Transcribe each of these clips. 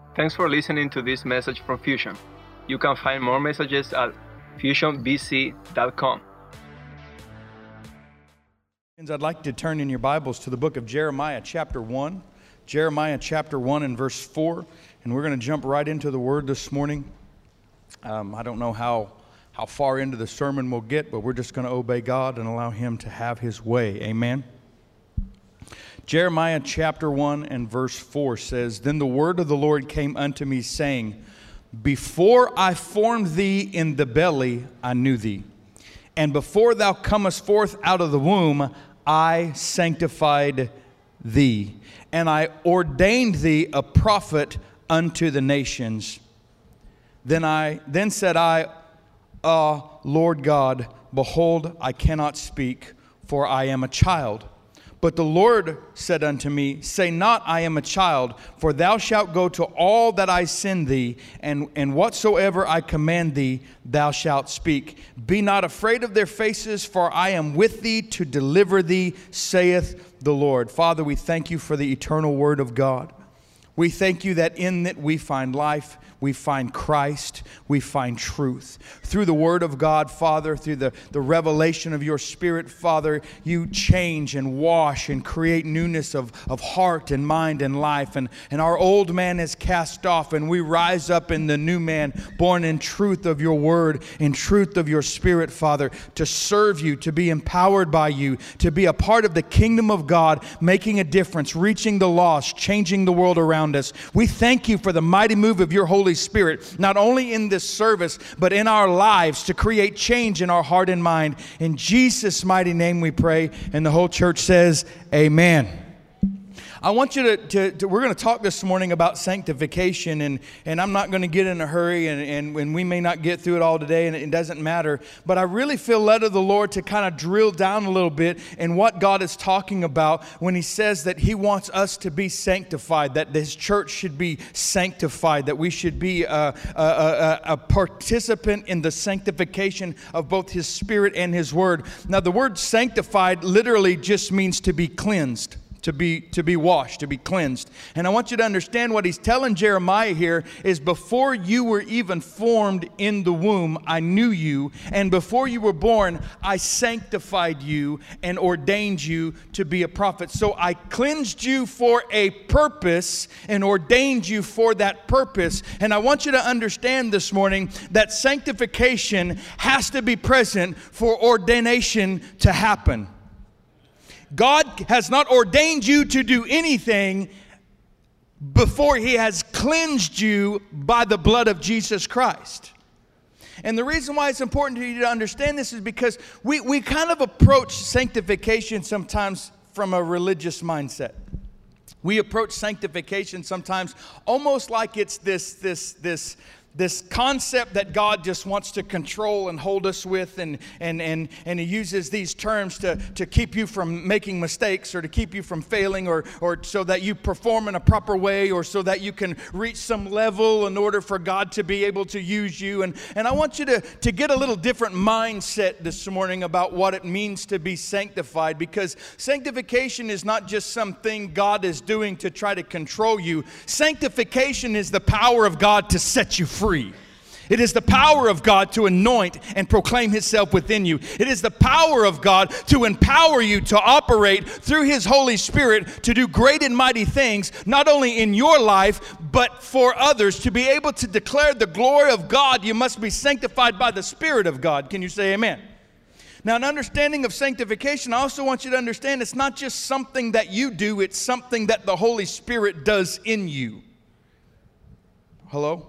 Thanks for listening to this message from Fusion. You can find more messages at fusionbc.com. I'd like to turn in your Bibles to the book of Jeremiah chapter 1. Jeremiah chapter 1 and verse 4. And we're going to jump right into the Word this morning. I don't know how far into the sermon we'll get, but we're just going to obey God and allow Him to have His way. Amen. Jeremiah chapter 1 and verse 4 says, "Then the word of the Lord came unto me, saying, Before I formed thee in the belly, I knew thee. And before thou comest forth out of the womb, I sanctified thee. And I ordained thee a prophet unto the nations. Then said I, Lord God, behold, I cannot speak, for I am a child. But the Lord said unto me, Say not, I am a child, for thou shalt go to all that I send thee, and whatsoever I command thee, thou shalt speak. Be not afraid of their faces, for I am with thee to deliver thee, saith the Lord." Father, we thank you for the eternal word of God. We thank you that in it we find life, we find Christ, we find truth. Through the Word of God, Father, through the revelation of your Spirit, Father, you change and wash and create newness of heart and mind and life. And our old man is cast off, and we rise up in the new man, born in truth of your Word, in truth of your Spirit, Father, to serve you, to be empowered by you, to be a part of the kingdom of God, making a difference, reaching the lost, changing the world around us. We thank you for the mighty move of your Holy Spirit, not only in this service, but in our lives, to create change in our heart and mind. In Jesus' mighty name we pray, and the whole church says, amen. I want you to we're going to talk this morning about sanctification, and I'm not going to get in a hurry, and we may not get through it all today, and it doesn't matter. But I really feel led of the Lord to kind of drill down a little bit in what God is talking about when He says that He wants us to be sanctified, that His church should be sanctified, that we should be a participant in the sanctification of both His Spirit and His Word. Now, the word sanctified literally just means to be cleansed. To be washed, to be cleansed. And I want you to understand what he's telling Jeremiah here is, before you were even formed in the womb, I knew you. And before you were born, I sanctified you and ordained you to be a prophet. So I cleansed you for a purpose and ordained you for that purpose. And I want you to understand this morning that sanctification has to be present for ordination to happen. God has not ordained you to do anything before He has cleansed you by the blood of Jesus Christ. And the reason why it's important for you to understand this is because we kind of approach sanctification sometimes from a religious mindset. We approach sanctification sometimes almost like it's this concept that God just wants to control and hold us with, and He uses these terms to keep you from making mistakes, or to keep you from failing, or so that you perform in a proper way, or so that you can reach some level in order for God to be able to use you. And I want you to get a little different mindset this morning about what it means to be sanctified, because sanctification is not just something God is doing to try to control you. Sanctification is the power of God to set you free. It is the power of God to anoint and proclaim Himself within you. It is the power of God to empower you to operate through His Holy Spirit to do great and mighty things, not only in your life, but for others. To be able to declare the glory of God, you must be sanctified by the Spirit of God. Can you say amen? Now, an understanding of sanctification, I also want you to understand it's not just something that you do, it's something that the Holy Spirit does in you. Hello?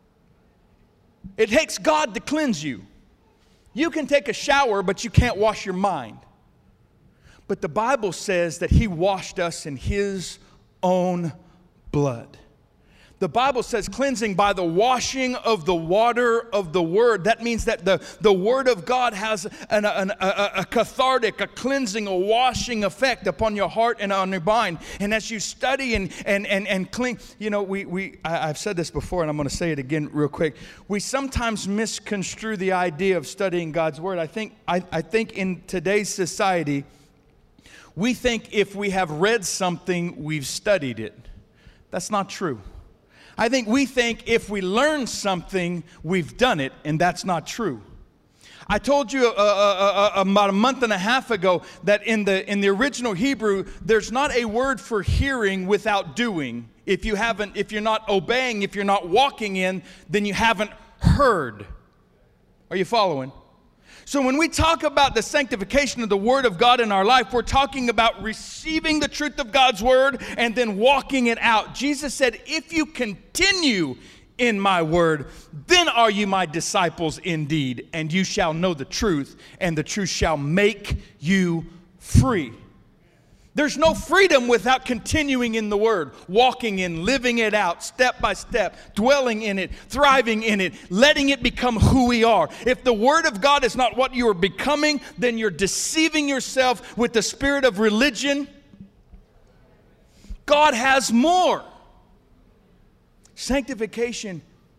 It takes God to cleanse you. You can take a shower, but you can't wash your mind. But the Bible says that He washed us in His own blood. The Bible says cleansing by the washing of the water of the Word. That means that the Word of God has a cathartic, a cleansing, a washing effect upon your heart and on your mind. And as you study and clean, you know, I've said this before, and I'm going to say it again real quick. We sometimes misconstrue the idea of studying God's Word. I think in today's society, we think if we have read something, we've studied it. That's not true. I think we think if we learn something, we've done it, and that's not true. I told you about a month and a half ago that in the original Hebrew, there's not a word for hearing without doing. If you're not obeying, if you're not walking in, then you haven't heard. Are you following? So when we talk about the sanctification of the Word of God in our life, we're talking about receiving the truth of God's Word and then walking it out. Jesus said, if you continue in my word, then are you my disciples indeed, and you shall know the truth, and the truth shall make you free. There's no freedom without continuing in the Word, walking in, living it out, step by step, dwelling in it, thriving in it, letting it become who we are. If the Word of God is not what you are becoming, then you're deceiving yourself with the spirit of religion. God has more. Sanctification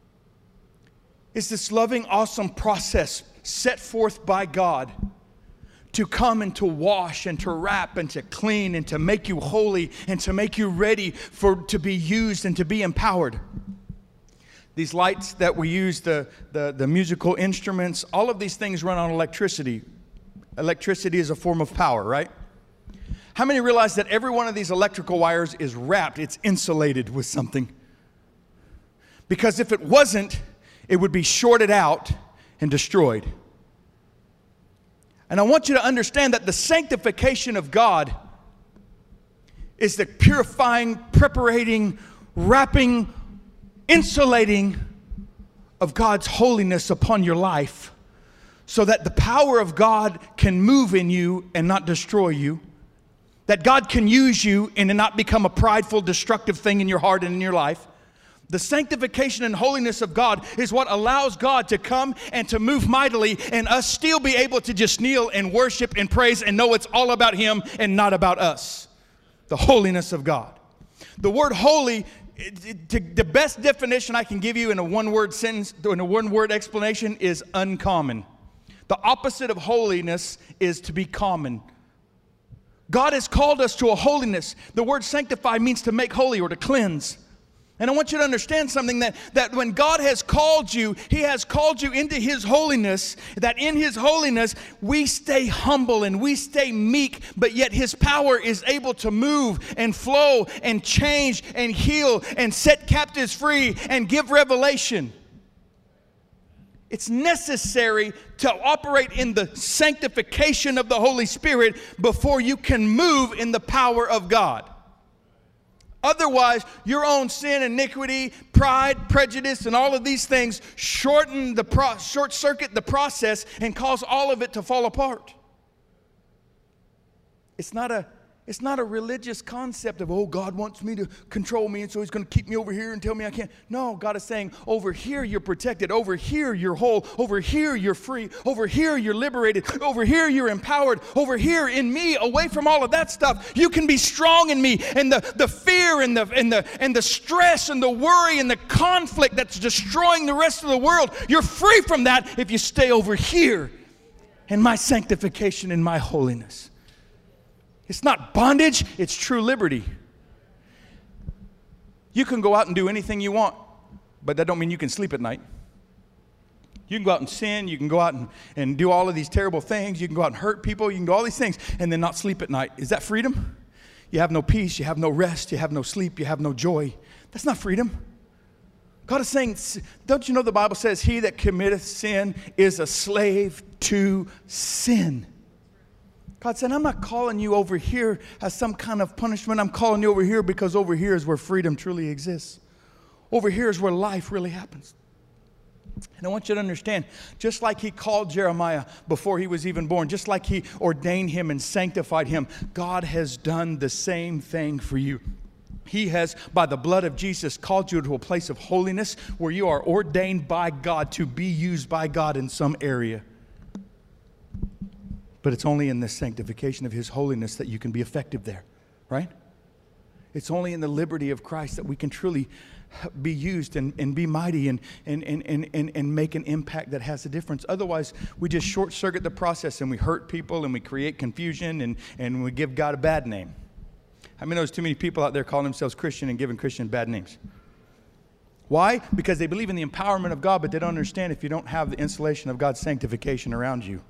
is this loving, awesome process set forth by God to come and to wash and to wrap and to clean and to make you holy and to make you ready to be used and to be empowered. These lights that we use, the musical instruments, all of these things run on electricity. Electricity is a form of power, right? How many realize that every one of these electrical wires is wrapped, it's insulated with something? Because if it wasn't, it would be shorted out and destroyed. And I want you to understand that the sanctification of God is the purifying, preparating, wrapping, insulating of God's holiness upon your life so that the power of God can move in you and not destroy you. That God can use you and not become a prideful, destructive thing in your heart and in your life. The sanctification and holiness of God is what allows God to come and to move mightily and us still be able to just kneel and worship and praise and know it's all about Him and not about us. The holiness of God. The word holy, the best definition I can give you in a one-word sentence, in a one-word explanation is uncommon. The opposite of holiness is to be common. God has called us to a holiness. The word sanctify means to make holy or to cleanse. And I want you to understand something, that when God has called you, He has called you into His holiness, that in His holiness we stay humble and we stay meek, but yet His power is able to move and flow and change and heal and set captives free and give revelation. It's necessary to operate in the sanctification of the Holy Spirit before you can move in the power of God. Otherwise, your own sin, iniquity, pride, prejudice, and all of these things short circuit the process and cause all of it to fall apart. It's not a religious concept of, oh, God wants me to control me, and so He's going to keep me over here and tell me I can't. No, God is saying, over here you're protected. Over here you're whole. Over here you're free. Over here you're liberated. Over here you're empowered. Over here in me, away from all of that stuff, you can be strong in me. And the fear and the stress and the worry and the conflict that's destroying the rest of the world, you're free from that if you stay over here in my sanctification and my holiness. It's not bondage, it's true liberty. You can go out and do anything you want, but that don't mean you can sleep at night. You can go out and sin, you can go out and do all of these terrible things, you can go out and hurt people, you can do all these things and then not sleep at night. Is that freedom? You have no peace, you have no rest, you have no sleep, you have no joy. That's not freedom. God is saying, don't you know the Bible says, he that committeth sin is a slave to sin. God said, I'm not calling you over here as some kind of punishment. I'm calling you over here because over here is where freedom truly exists. Over here is where life really happens. And I want you to understand, just like He called Jeremiah before he was even born, just like He ordained him and sanctified him, God has done the same thing for you. He has, by the blood of Jesus, called you to a place of holiness where you are ordained by God to be used by God in some area. But it's only in the sanctification of His holiness that you can be effective there, right? It's only in the liberty of Christ that we can truly be used and be mighty and make an impact that has a difference. Otherwise, we just short circuit the process and we hurt people and we create confusion and we give God a bad name. I mean, there's too many people out there calling themselves Christian and giving Christian bad names. Why? Because they believe in the empowerment of God, but they don't understand if you don't have the installation of God's sanctification around you.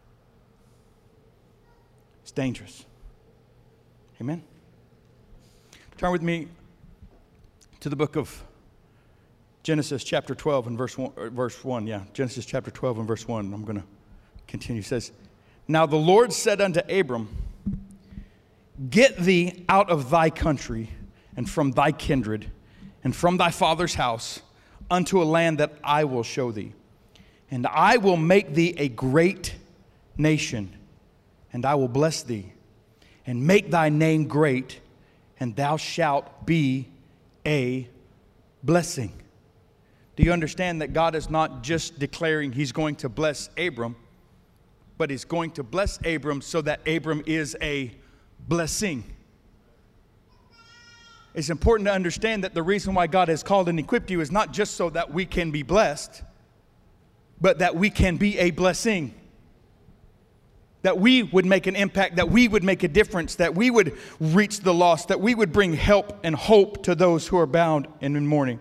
It's dangerous. Amen? Turn with me to the book of Genesis chapter 12 and verse 1. Yeah, Genesis chapter 12 and verse 1. I'm going to continue. It says, "Now the Lord said unto Abram, Get thee out of thy country and from thy kindred and from thy father's house unto a land that I will show thee. And I will make thee a great nation, and I will bless thee, and make thy name great, and thou shalt be a blessing." Do you understand that God is not just declaring He's going to bless Abram, but He's going to bless Abram so that Abram is a blessing? It's important to understand that the reason why God has called and equipped you is not just so that we can be blessed, but that we can be a blessing. That we would make an impact, that we would make a difference, that we would reach the lost, that we would bring help and hope to those who are bound and in mourning.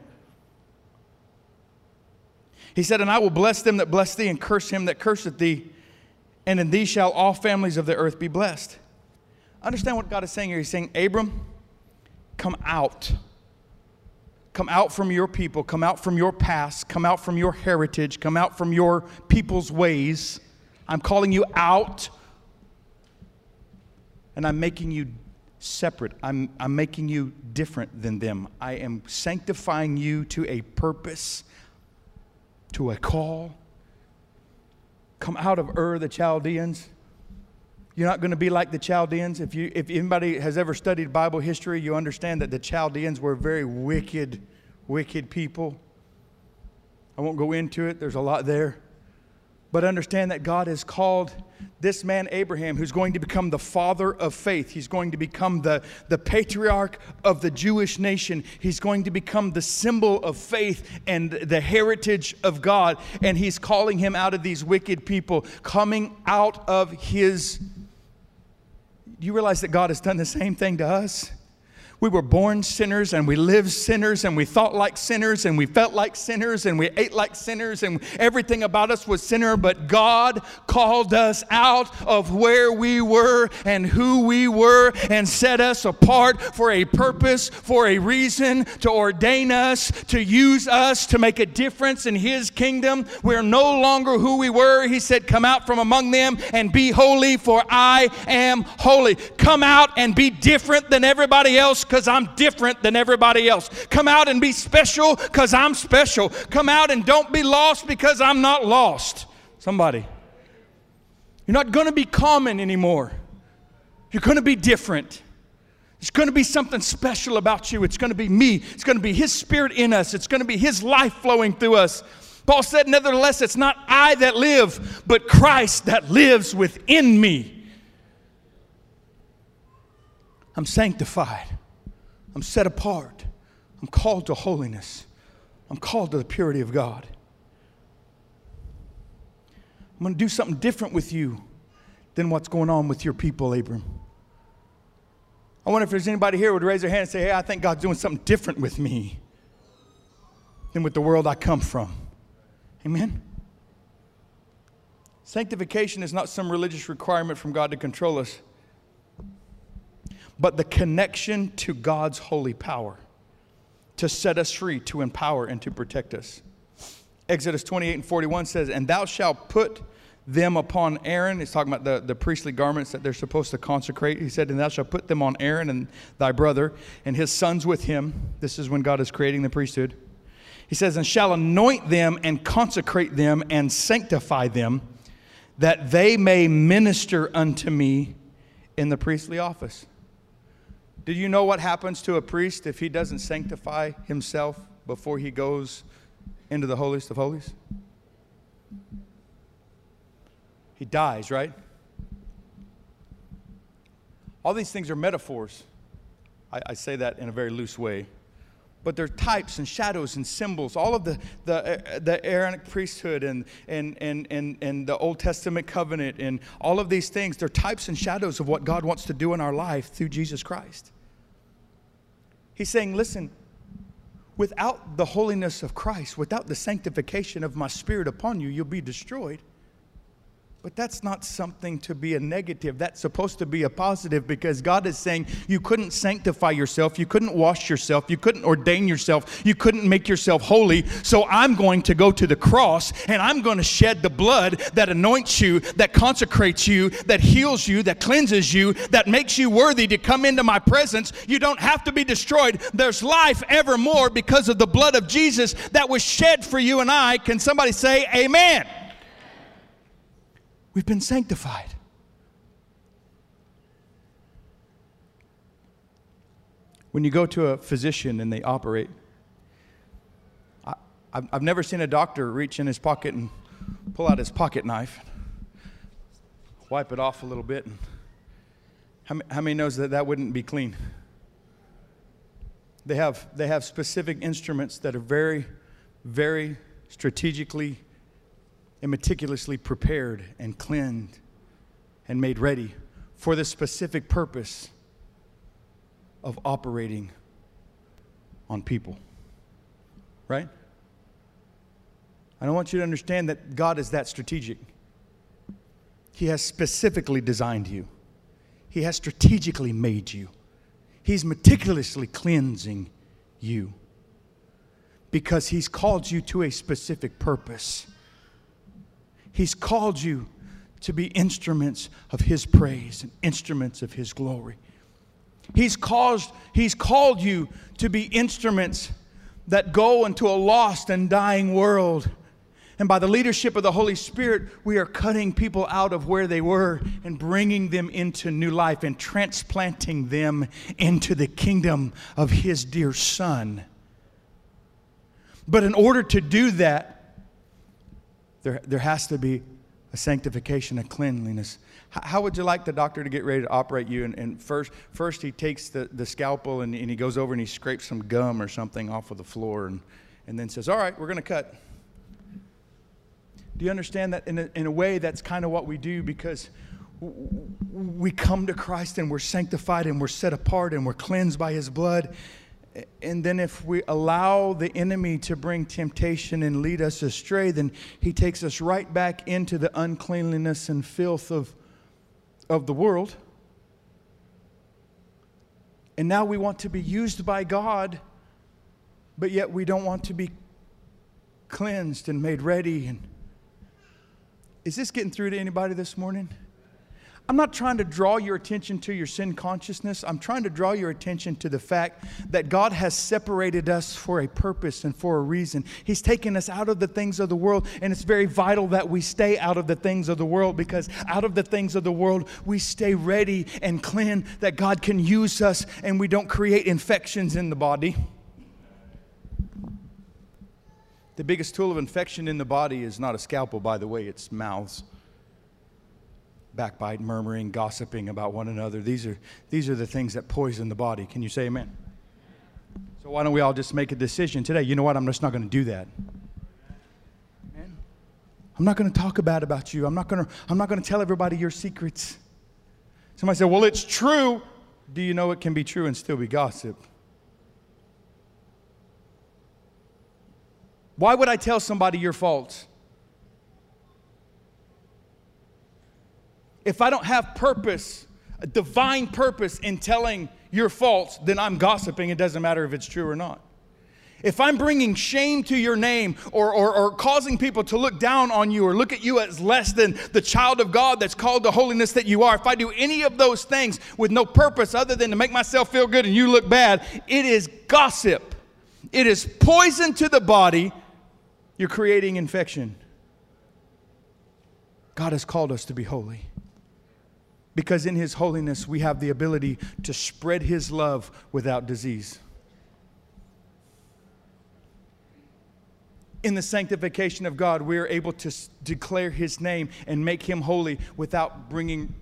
He said, "And I will bless them that bless thee, and curse him that curseth thee, and in thee shall all families of the earth be blessed." Understand what God is saying here. He's saying, Abram, come out. Come out from your people. Come out from your past. Come out from your heritage. Come out from your people's ways. I'm calling you out. And I'm making you separate. I'm making you different than them. I am sanctifying you to a purpose, to a call. Come out of Ur the Chaldeans. You're not going to be like the Chaldeans. If anybody has ever studied Bible history, you understand that the Chaldeans were very wicked people. I won't go into it. There's a lot there. But understand that God has called this man Abraham, who's going to become the father of faith. He's going to become the patriarch of the Jewish nation. He's going to become the symbol of faith and the heritage of God. And He's calling him out of these wicked people, coming out of his... Do you realize that God has done the same thing to us? We were born sinners, and we lived sinners, and we thought like sinners, and we felt like sinners, and we ate like sinners, and everything about us was sinner. But God called us out of where we were and who we were, and set us apart for a purpose, for a reason, to ordain us, to use us, to make a difference in His kingdom. We're no longer who we were. He said, "Come out from among them and be holy, for I am holy." Come out and be different than everybody else, because I'm different than everybody else. Come out and be special, because I'm special. Come out and don't be lost, because I'm not lost. Somebody. You're not going to be common anymore. You're going to be different. There's going to be something special about you. It's going to be me. It's going to be His Spirit in us. It's going to be His life flowing through us. Paul said, "Nevertheless, it's not I that live, but Christ that lives within me." I'm sanctified. I'm set apart. I'm called to holiness. I'm called to the purity of God. I'm going to do something different with you than what's going on with your people, Abram. I wonder if there's anybody here who would raise their hand and say, "Hey, I think God's doing something different with me than with the world I come from." Amen? Sanctification is not some religious requirement from God to control us, but the connection to God's holy power to set us free, to empower, and to protect us. Exodus 28:41 says, "And thou shalt put them upon Aaron." He's talking about the priestly garments that they're supposed to consecrate. He said, "And thou shalt put them on Aaron and thy brother and his sons with him." This is when God is creating the priesthood. He says, "And shall anoint them and consecrate them and sanctify them, that they may minister unto me in the priestly office." Did you know what happens to a priest if he doesn't sanctify himself before he goes into the holiest of holies? He dies, right? All these things are metaphors. I say that in a very loose way. But they're types and shadows and symbols. All of the Aaronic priesthood and the Old Testament covenant and all of these things, they're types and shadows of what God wants to do in our life through Jesus Christ. He's saying, listen, without the holiness of Christ, without the sanctification of my Spirit upon you, you'll be destroyed. But that's not something to be a negative. That's supposed to be a positive, because God is saying you couldn't sanctify yourself, you couldn't wash yourself, you couldn't ordain yourself, you couldn't make yourself holy. So I'm going to go to the cross and I'm going to shed the blood that anoints you, that consecrates you, that heals you, that cleanses you, that makes you worthy to come into my presence. You don't have to be destroyed. There's life evermore because of the blood of Jesus that was shed for you and I. Can somebody say amen? We've been sanctified. When you go to a physician and they operate, I've never seen a doctor reach in his pocket and pull out his pocket knife, wipe it off a little bit. And how many knows that wouldn't be clean? They have specific instruments that are very, very strategically and meticulously prepared and cleansed and made ready for the specific purpose of operating on people. Right? I don't want you to understand that God is that strategic. He has specifically designed you. He has strategically made you. He's meticulously cleansing you because He's called you to a specific purpose. He's called you to be instruments of His praise and instruments of His glory. He's called you to be instruments that go into a lost and dying world. And by the leadership of the Holy Spirit, we are cutting people out of where they were and bringing them into new life and transplanting them into the kingdom of His dear Son. But in order to do that, there has to be a sanctification, a cleanliness. How would you like the doctor to get ready to operate you? And first he takes the scalpel and he goes over and he scrapes some gum or something off of the floor and then says, all right, we're going to cut. Do you understand that in a way that's kind of what we do, because we come to Christ and we're sanctified and we're set apart and we're cleansed by His blood. And then if we allow the enemy to bring temptation and lead us astray, then he takes us right back into the uncleanliness and filth of the world. And now we want to be used by God, but yet we don't want to be cleansed and made ready. And is this getting through to anybody this morning? I'm not trying to draw your attention to your sin consciousness. I'm trying to draw your attention to the fact that God has separated us for a purpose and for a reason. He's taken us out of the things of the world, and it's very vital that we stay out of the things of the world, because out of the things of the world, we stay ready and clean, that God can use us and we don't create infections in the body. The biggest tool of infection in the body is not a scalpel, by the way, it's mouths. Backbite, murmuring, gossiping about one another. These are the things that poison the body. Can you say amen? So why don't we all just make a decision today? You know what? I'm just not going to do that. Amen. I'm not going to talk bad about you. I'm not going to tell everybody your secrets. Somebody said, well, it's true. Do you know it can be true and still be gossip? Why would I tell somebody your faults? If I don't have purpose, a divine purpose in telling your faults, then I'm gossiping. It doesn't matter if it's true or not. If I'm bringing shame to your name or causing people to look down on you or look at you as less than the child of God that's called the holiness that you are, if I do any of those things with no purpose other than to make myself feel good and you look bad, it is gossip. It is poison to the body. You're creating infection. God has called us to be holy. Because in His holiness, we have the ability to spread His love without disease. In the sanctification of God, we are able to declare His name and make Him holy without bringing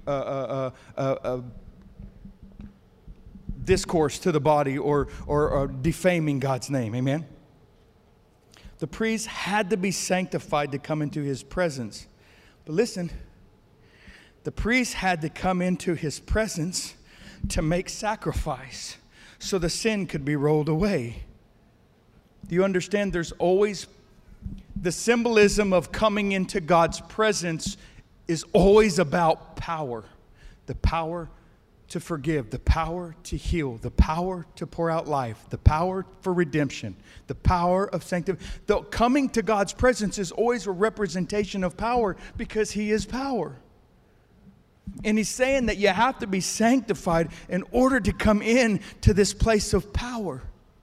discourse to the body or defaming God's name. Amen? The priest had to be sanctified to come into His presence. But listen, the priest had to come into His presence to make sacrifice so the sin could be rolled away. Do you understand there's always the symbolism of coming into God's presence is always about power. The power to forgive, the power to heal, the power to pour out life, the power for redemption, the power of sanctification. The coming to God's presence is always a representation of power because He is power. And He's saying that you have to be sanctified in order to come in to this place of power.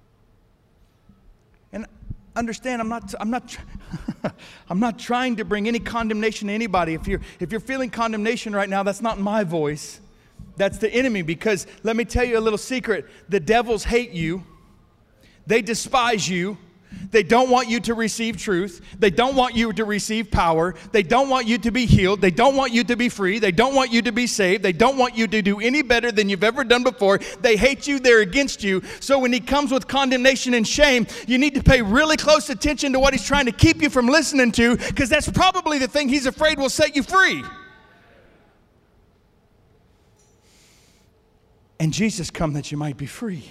And understand, I'm not trying to bring any condemnation to anybody. If you're feeling condemnation right now, that's not my voice. That's the enemy, because let me tell you a little secret. The devils hate you. They despise you. They don't want you to receive truth. They don't want you to receive power. They don't want you to be healed. They don't want you to be free. They don't want you to be saved. They don't want you to do any better than you've ever done before. They hate you. They're against you. So when he comes with condemnation and shame, you need to pay really close attention to what he's trying to keep you from listening to, because that's probably the thing he's afraid will set you free. And Jesus come that you might be free.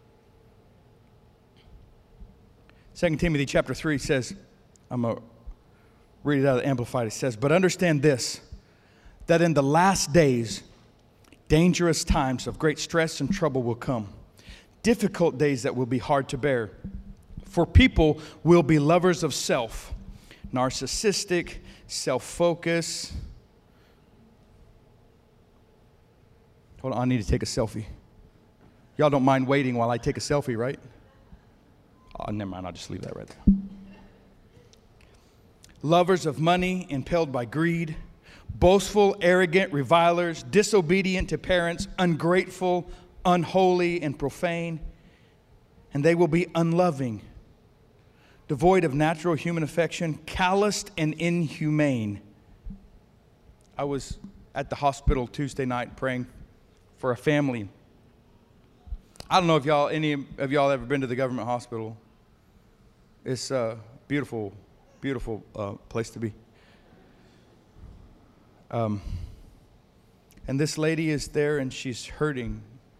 2 Timothy chapter 3 says, I'm going to read it out of the Amplified. It says, but understand this, that in the last days, dangerous times of great stress and trouble will come. Difficult days that will be hard to bear. For people will be lovers of self, narcissistic, self-focused. Hold on, I need to take a selfie. Y'all don't mind waiting while I take a selfie, right? Oh, never mind, I'll just leave that right there. Lovers of money, impelled by greed, boastful, arrogant, revilers, disobedient to parents, ungrateful, unholy, and profane. And they will be unloving, devoid of natural human affection, calloused and inhumane. I was at the hospital Tuesday night praying for a family. I don't know if any of y'all ever been to the government hospital. It's a beautiful, beautiful place to be. And this lady is there, and she's hurting.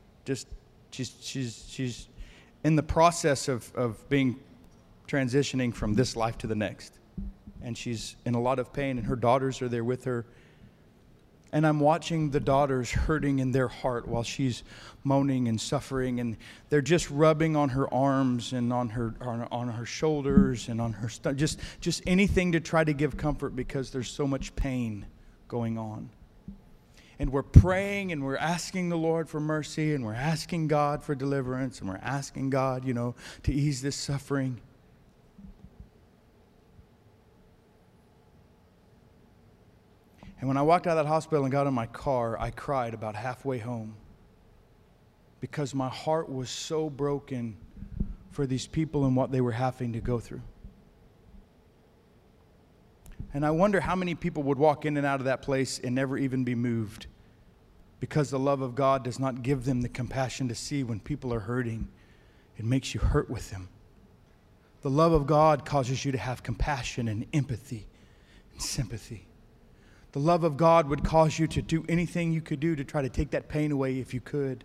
She's in the process of being transitioning from this life to the next, and she's in a lot of pain. And her daughters are there with her. And I'm watching the daughters hurting in their heart while she's moaning and suffering, and they're just rubbing on her arms and on her shoulders and on her stomach, just anything to try to give comfort, because there's so much pain going on. And we're praying and we're asking the Lord for mercy, and we're asking God for deliverance, and we're asking God, to ease this suffering. And when I walked out of that hospital and got in my car, I cried about halfway home, because my heart was so broken for these people and what they were having to go through. And I wonder how many people would walk in and out of that place and never even be moved, because the love of God does not give them the compassion to see when people are hurting. It makes you hurt with them. The love of God causes you to have compassion and empathy and sympathy. The love of God would cause you to do anything you could do to try to take that pain away if you could.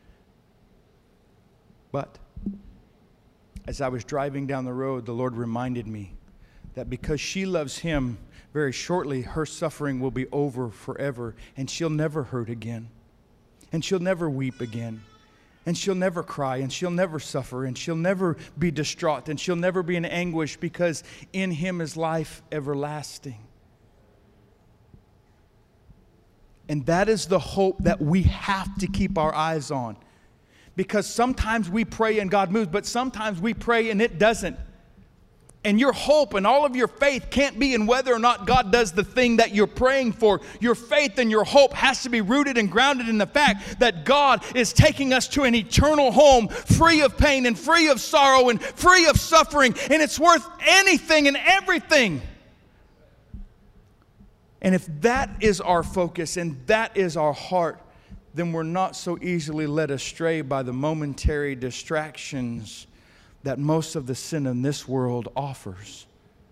But as I was driving down the road, the Lord reminded me that because she loves Him, very shortly her suffering will be over forever, and she'll never hurt again, and she'll never weep again, and she'll never cry, and she'll never suffer, and she'll never be distraught, and she'll never be in anguish, because in Him is life everlasting. And that is the hope that we have to keep our eyes on. Because sometimes we pray and God moves, but sometimes we pray and it doesn't. And your hope and all of your faith can't be in whether or not God does the thing that you're praying for. Your faith and your hope has to be rooted and grounded in the fact that God is taking us to an eternal home, free of pain and free of sorrow and free of suffering. And it's worth anything and everything. And if that is our focus and that is our heart, then we're not so easily led astray by the momentary distractions that most of the sin in this world offers.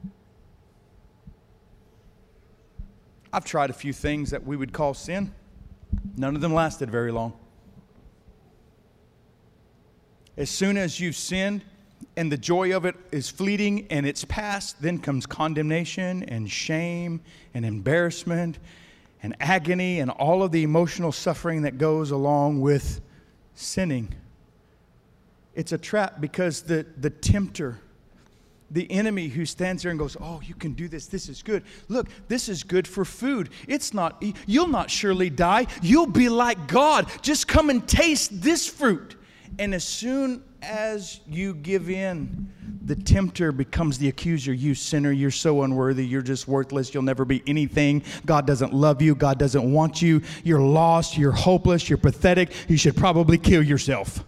I've tried a few things that we would call sin. None of them lasted very long. As soon as you've sinned, and the joy of it is fleeting and it's past, then comes condemnation and shame and embarrassment and agony and all of the emotional suffering that goes along with sinning. It's a trap because the tempter, the enemy who stands there and goes, oh, you can do this. This is good. Look, this is good for food. It's not, you'll not surely die. You'll be like God. Just come and taste this fruit. And as soon as you give in, the tempter becomes the accuser. You sinner, you're so unworthy. You're just worthless. You'll never be anything. God doesn't love you. God doesn't want you. You're lost. You're hopeless. You're pathetic. You should probably kill yourself.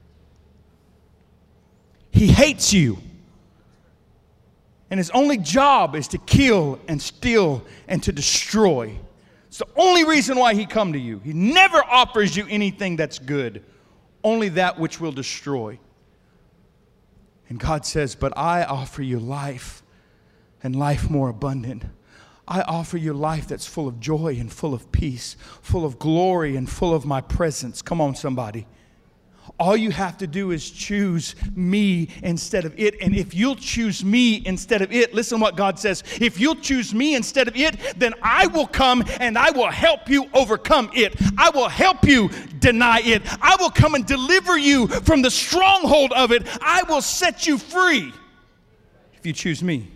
He hates you. And his only job is to kill and steal and to destroy. It's the only reason why he come to you. He never offers you anything that's good, only that which will destroy. And God says, but I offer you life and life more abundant. I offer you life that's full of joy and full of peace, full of glory and full of my presence. Come on, somebody. All you have to do is choose me instead of it. And if you'll choose me instead of it, listen what God says. If you'll choose me instead of it, then I will come and I will help you overcome it. I will help you deny it. I will come and deliver you from the stronghold of it. I will set you free if you choose me.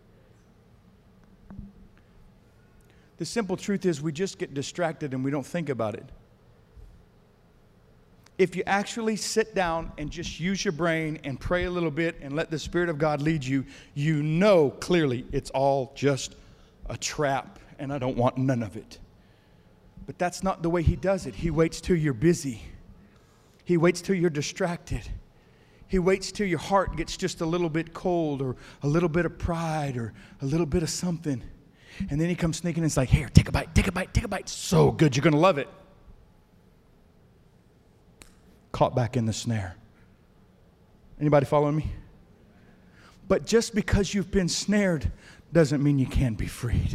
The simple truth is we just get distracted and we don't think about it. If you actually sit down and just use your brain and pray a little bit and let the Spirit of God lead you, you know clearly it's all just a trap and I don't want none of it. But that's not the way He does it. He waits till you're busy. He waits till you're distracted. He waits till your heart gets just a little bit cold or a little bit of pride or a little bit of something. And then He comes sneaking and it's like, here, take a bite, take a bite, take a bite. So good, you're going to love it. Caught back in the snare. Anybody following me? But just because you've been snared doesn't mean you can't be freed.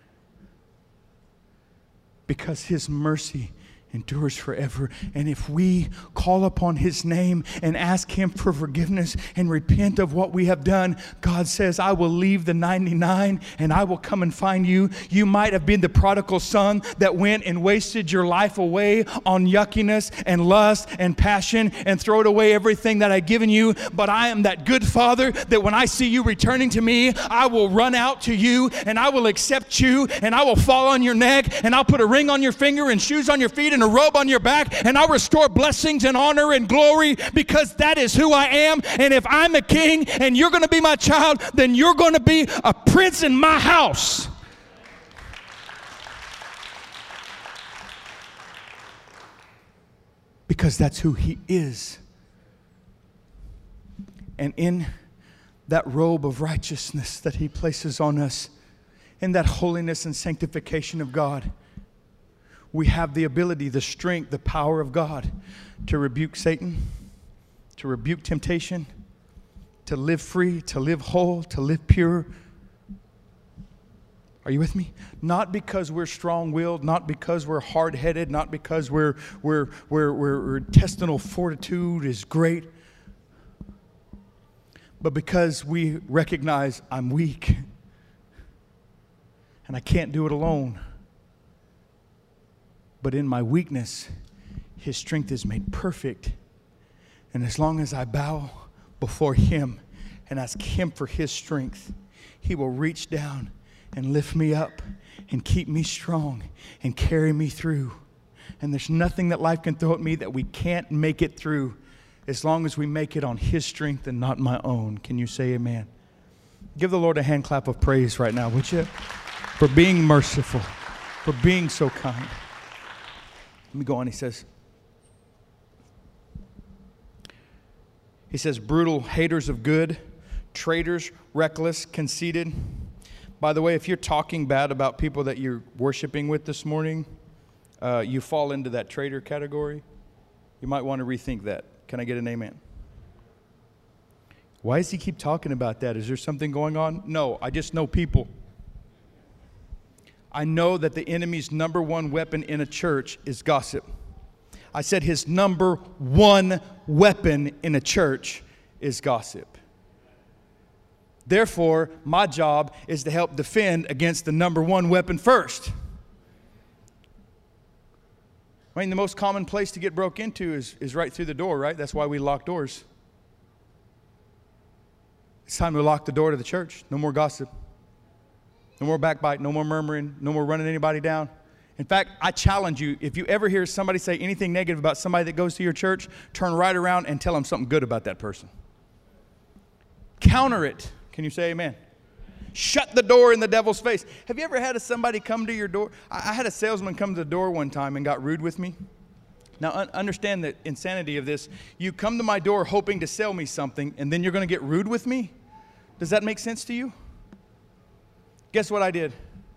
Because His mercy endures forever. And if we call upon His name and ask Him for forgiveness and repent of what we have done, God says, I will leave the 99 and I will come and find you. You might have been the prodigal son that went and wasted your life away on yuckiness and lust and passion and throwed away everything that I've given you. But I am that good Father that when I see you returning to me, I will run out to you and I will accept you and I will fall on your neck and I'll put a ring on your finger and shoes on your feet and a robe on your back, and I'll restore blessings and honor and glory because that is who I am. And if I'm a king and you're going to be my child, then you're going to be a prince in my house. Because that's who He is. And in that robe of righteousness that He places on us, in that holiness and sanctification of God, we have the ability, the strength, the power of God to rebuke Satan, to rebuke temptation, to live free, to live whole, to live pure. Are you with me? Not because we're strong-willed, not because we're hard-headed, not because we're intestinal fortitude is great, but because we recognize I'm weak and I can't do it alone. But in my weakness, His strength is made perfect. And as long as I bow before Him and ask Him for His strength, He will reach down and lift me up and keep me strong and carry me through. And there's nothing that life can throw at me that we can't make it through as long as we make it on His strength and not my own. Can you say amen? Give the Lord a hand clap of praise right now, would you? For being merciful, for being so kind. Let me go on. He says, brutal, haters of good, traitors, reckless, conceited. By the way, if you're talking bad about people that you're worshiping with this morning, you fall into that traitor category. You might want to rethink that. Can I get an amen? Why does he keep talking about that? Is there something going on? No, I just know people. I know that the enemy's number one weapon in a church is gossip. I said his number one weapon in a church is gossip. Therefore, my job is to help defend against the number one weapon first. I mean, the most common place to get broke into is right through the door, right? That's why we lock doors. It's time to lock the door to the church. No more gossip. No more backbite. No more murmuring. No more running anybody down. In fact, I challenge you, if you ever hear somebody say anything negative about somebody that goes to your church, turn right around and tell them something good about that person. Counter it. Can you say amen? Shut the door in the devil's face. Have you ever had somebody come to your door? I had a salesman come to the door one time and got rude with me. Now, understand the insanity of this. You come to my door hoping to sell me something, and then you're going to get rude with me? Does that make sense to you? Guess what I did?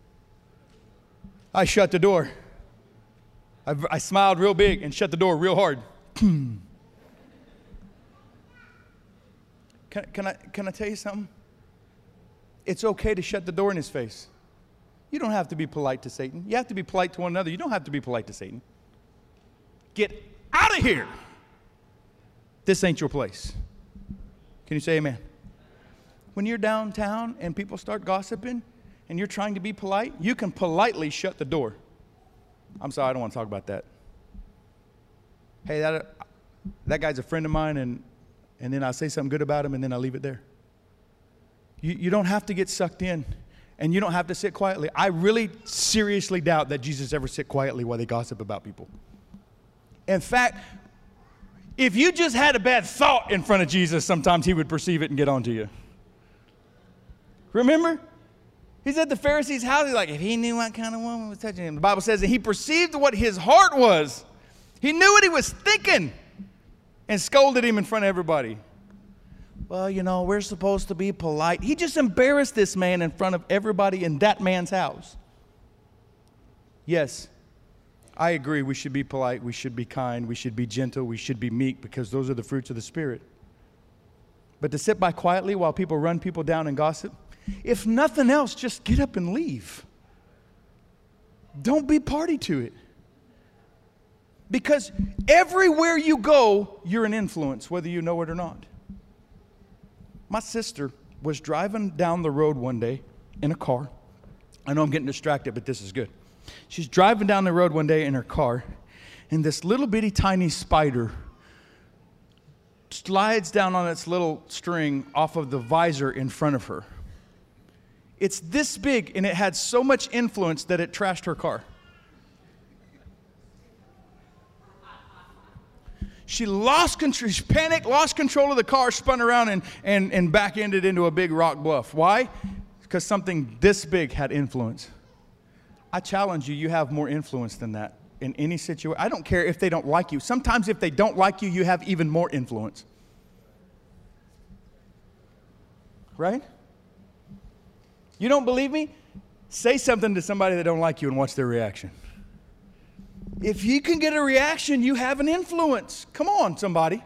I shut the door. I smiled real big and shut the door real hard. Can I tell you something? It's okay to shut the door in his face. You don't have to be polite to Satan. You have to be polite to one another. You don't have to be polite to Satan. Get out of here. This ain't your place. Can you say amen? When you're downtown and people start gossiping and you're trying to be polite, you can politely shut the door. I'm sorry, I don't want to talk about that. Hey, that guy's a friend of mine, and then I say something good about him, and then I leave it there. You don't have to get sucked in, and you don't have to sit quietly. I really seriously doubt that Jesus ever sit quietly while they gossip about people. In fact, if you just had a bad thought in front of Jesus, sometimes he would perceive it and get onto you. Remember? He's at the Pharisees' house. He's like, if he knew what kind of woman was touching him. The Bible says that he perceived what his heart was. He knew what he was thinking and scolded him in front of everybody. Well, you know, we're supposed to be polite. He just embarrassed this man in front of everybody in that man's house. Yes, I agree. We should be polite. We should be kind. We should be gentle. We should be meek, because those are the fruits of the Spirit. But to sit by quietly while people run people down and gossip, if nothing else, just get up and leave. Don't be party to it. Because everywhere you go, you're an influence, whether you know it or not. My sister was driving down the road one day in a car. I know I'm getting distracted, but this is good. She's driving down the road one day in her car, and this little bitty tiny spider slides down on its little string off of the visor in front of her. It's this big, and it had so much influence that it trashed her car. She lost control, she panicked, lost control of the car, spun around and back-ended into a big rock bluff. Why? Because something this big had influence. I challenge you, you have more influence than that in any situation. I don't care if they don't like you. Sometimes if they don't like you, you have even more influence. Right? You don't believe me? Say something to somebody that don't like you and watch their reaction. If you can get a reaction, you have an influence. Come on, somebody.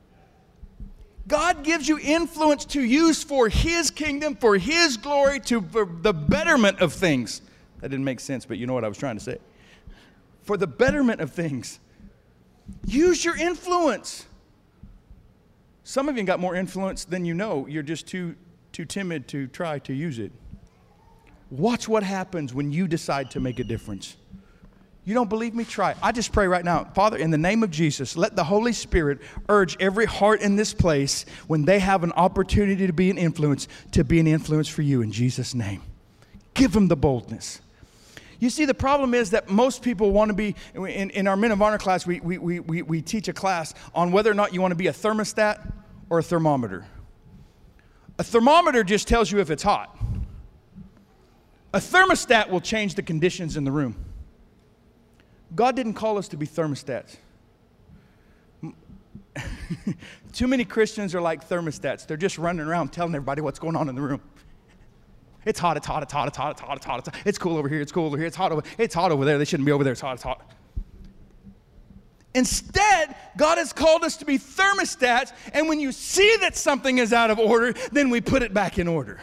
God gives you influence to use for His kingdom, for His glory, for the betterment of things. That didn't make sense, but you know what I was trying to say. For the betterment of things. Use your influence. Some of you got more influence than you know. You're just too timid to try to use it. Watch what happens when you decide to make a difference. You don't believe me? Try. I just pray right now. Father, in the name of Jesus, let the Holy Spirit urge every heart in this place, when they have an opportunity to be an influence for you in Jesus' name. Give them the boldness. You see, the problem is that most people want to be, in our Men of Honor class, we teach a class on whether or not you want to be a thermostat or a thermometer. A thermometer just tells you if it's hot. A thermostat will change the conditions in the room. God didn't call us to be thermostats. Too many Christians are like thermostats. They're just running around telling everybody what's going on in the room. It's hot, it's hot, it's hot, it's hot, it's hot, it's hot, it's hot. It's cool over here, it's cool over here, it's hot over there. They shouldn't be over there, it's hot, it's hot. Instead, God has called us to be thermostats, and when you see that something is out of order, then we put it back in order.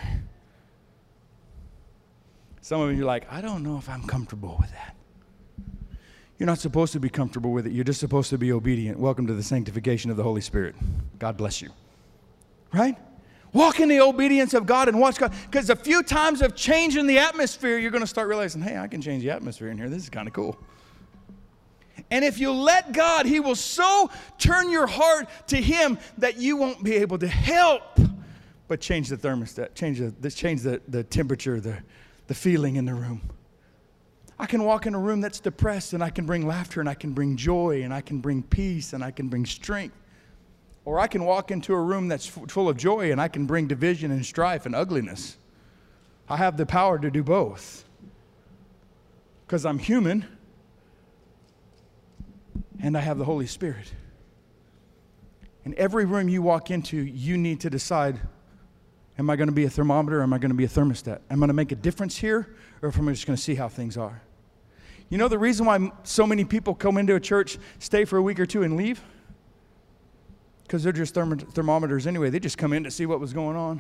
Some of you are like, I don't know if I'm comfortable with that. You're not supposed to be comfortable with it. You're just supposed to be obedient. Welcome to the sanctification of the Holy Spirit. God bless you. Right? Walk in the obedience of God and watch God. Because a few times of changing the atmosphere, you're going to start realizing, hey, I can change the atmosphere in here. This is kind of cool. And if you let God, He will so turn your heart to Him that you won't be able to help but change the thermostat, change the temperature, the feeling in the room. I can walk in a room that's depressed and I can bring laughter and I can bring joy and I can bring peace and I can bring strength. Or I can walk into a room that's full of joy and I can bring division and strife and ugliness. I have the power to do both. Because I'm human and I have the Holy Spirit. In every room you walk into, you need to decide, am I going to be a thermometer or am I going to be a thermostat? Am I going to make a difference here or am I just going to see how things are? You know the reason why so many people come into a church, stay for a week or two and leave? Because they're just thermometers anyway. They just come in to see what was going on.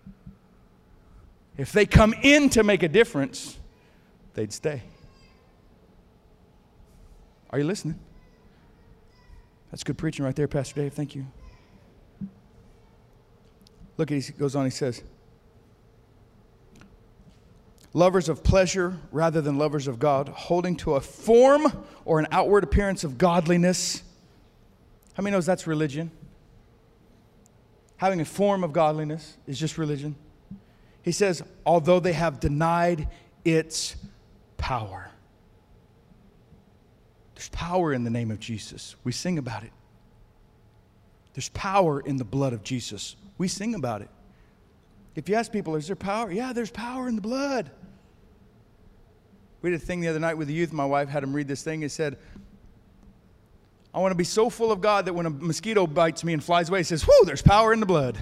If they come in to make a difference, they'd stay. Are you listening? That's good preaching right there, Pastor Dave. Thank you. Look, he goes on, he says, lovers of pleasure rather than lovers of God, holding to a form or an outward appearance of godliness. How many knows that's religion? Having a form of godliness is just religion. He says, although they have denied its power. There's power in the name of Jesus. We sing about it. There's power in the blood of Jesus. We sing about it. If you ask people, is there power? Yeah, there's power in the blood. We did a thing the other night with the youth. My wife had them read this thing. It said, I want to be so full of God that when a mosquito bites me and flies away, it says, whoo, there's power in the blood.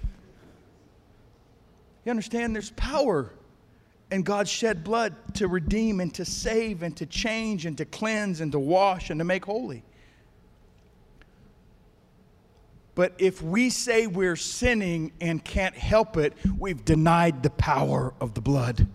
You understand? There's power. And God shed blood to redeem and to save and to change and to cleanse and to wash and to make holy. But if we say we're sinning and can't help it, we've denied the power of the blood.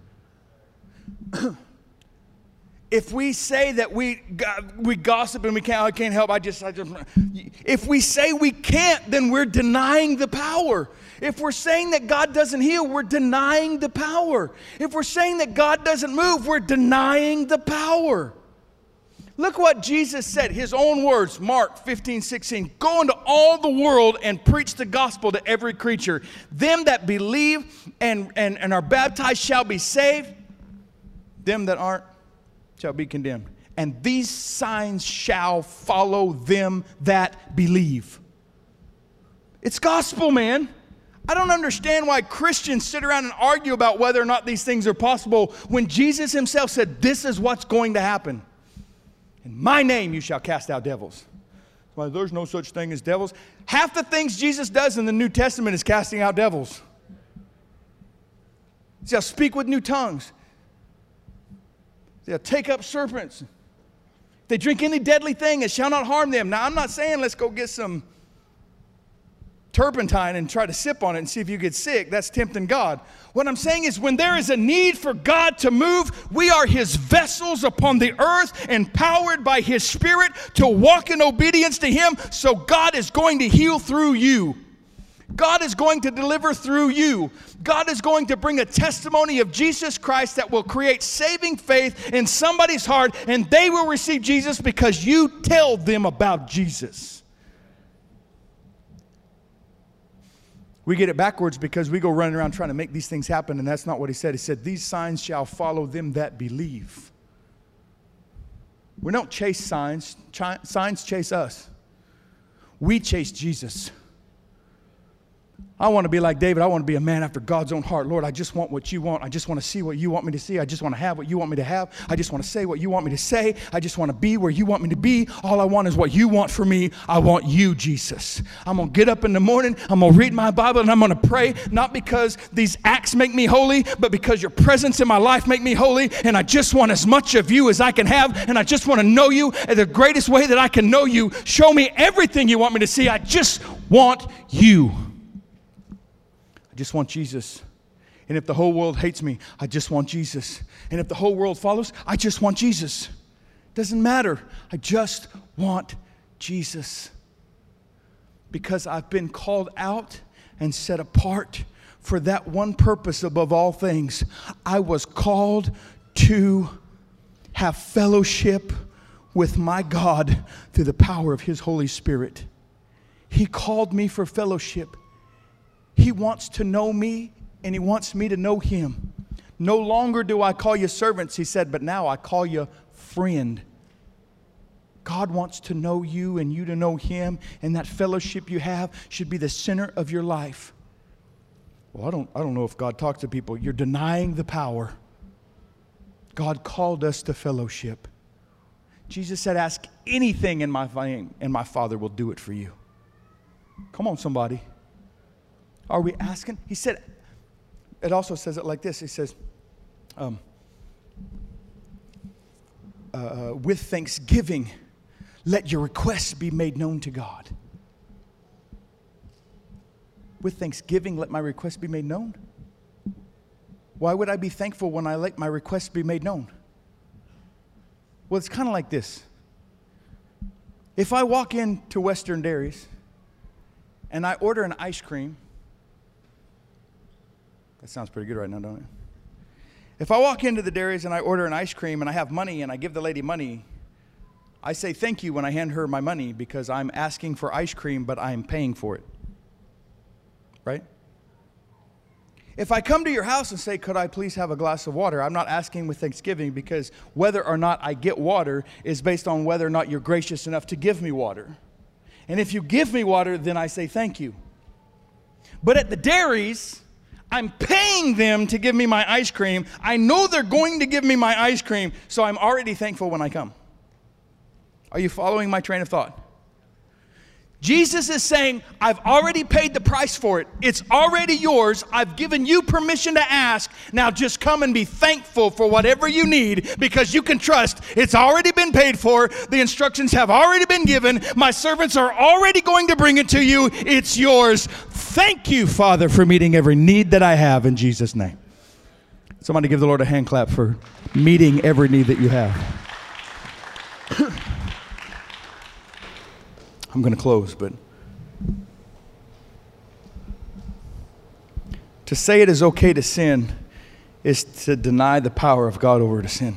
If we say that we gossip and I can't help, if we say we can't, then we're denying the power. If we're saying that God doesn't heal, we're denying the power. If we're saying that God doesn't move, we're denying the power. Look what Jesus said, His own words, Mark 15:16. Go into all the world and preach the gospel to every creature. Them that believe and are baptized shall be saved. Them that aren't shall be condemned. And these signs shall follow them that believe. It's gospel, man. I don't understand why Christians sit around and argue about whether or not these things are possible when Jesus Himself said, this is what's going to happen. In my name you shall cast out devils. Well, there's no such thing as devils. Half the things Jesus does in the New Testament is casting out devils. He shall speak with new tongues. They'll take up serpents. If they drink any deadly thing, it shall not harm them. Now, I'm not saying let's go get some turpentine and try to sip on it and see if you get sick. That's tempting God. What I'm saying is when there is a need for God to move, we are His vessels upon the earth, empowered by His Spirit to walk in obedience to Him. So God is going to heal through you. God is going to deliver through you. God is going to bring a testimony of Jesus Christ that will create saving faith in somebody's heart, and they will receive Jesus because you tell them about Jesus. We get it backwards because we go running around trying to make these things happen, and that's not what He said. He said, these signs shall follow them that believe. We don't chase signs. Signs chase us. We chase Jesus. I want to be like David. I want to be a man after God's own heart. Lord, I just want what you want. I just want to see what you want me to see. I just want to have what you want me to have. I just want to say what you want me to say. I just want to be where you want me to be. All I want is what you want for me. I want you, Jesus. I'm going to get up in the morning. I'm going to read my Bible and I'm going to pray, not because these acts make me holy, but because your presence in my life make me holy. And I just want as much of you as I can have. And I just want to know you in the greatest way that I can know you. Show me everything you want me to see. I just want you. I just want Jesus. And if the whole world hates me, I just want Jesus. And if the whole world follows, I just want Jesus. Doesn't matter. I just want Jesus. Because I've been called out and set apart for that one purpose above all things. I was called to have fellowship with my God through the power of His Holy Spirit. He called me for fellowship. He wants to know me, and He wants me to know Him. No longer do I call you servants, He said, but now I call you friend. God wants to know you and you to know Him, and that fellowship you have should be the center of your life. Well, I don't know if God talks to people. You're denying the power. God called us to fellowship. Jesus said, ask anything in my name, and my Father will do it for you. Come on, somebody. Are we asking? He said, it also says it like this. He says, with thanksgiving, let your requests be made known to God. With thanksgiving, let my requests be made known. Why would I be thankful when I let my requests be made known? Well, it's kind of like this. If I walk into Western Dairies and I order an ice cream, that sounds pretty good right now, don't it? If I walk into the dairies and I order an ice cream and I have money and I give the lady money, I say thank you when I hand her my money because I'm asking for ice cream, but I'm paying for it. Right? If I come to your house and say, could I please have a glass of water? I'm not asking with thanksgiving, because whether or not I get water is based on whether or not you're gracious enough to give me water. And if you give me water, then I say thank you. But at the dairies, I'm paying them to give me my ice cream. I know they're going to give me my ice cream, so I'm already thankful when I come. Are you following my train of thought? Jesus is saying, I've already paid the price for it. It's already yours. I've given you permission to ask. Now just come and be thankful for whatever you need, because you can trust it's already been paid for. The instructions have already been given. My servants are already going to bring it to you. It's yours. Thank you, Father, for meeting every need that I have in Jesus' name. Somebody give the Lord a hand clap for meeting every need that you have. I'm going to close, but to say it is okay to sin is to deny the power of God over to sin.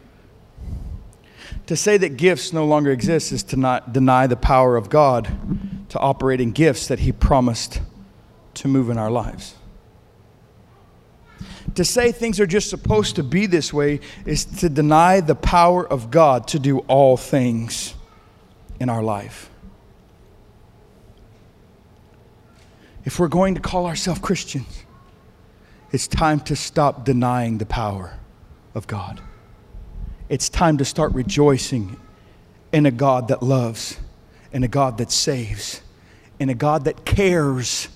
To say that gifts no longer exist is to not deny the power of God to operate in gifts that He promised to move in our lives. To say things are just supposed to be this way is to deny the power of God to do all things in our life. If we're going to call ourselves Christians, it's time to stop denying the power of God. It's time to start rejoicing in a God that loves, in a God that saves, in a God that cares.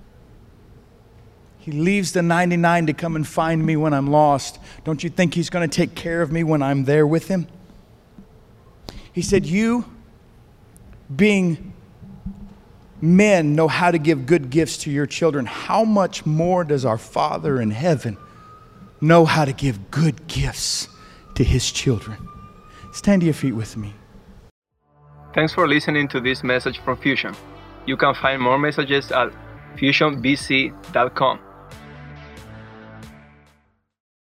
He leaves the 99 to come and find me when I'm lost. Don't you think He's going to take care of me when I'm there with Him? He said, you being men know how to give good gifts to your children. How much more does our Father in heaven know how to give good gifts to His children? Stand to your feet with me. Thanks for listening to this message from Fusion. You can find more messages at fusionbc.com.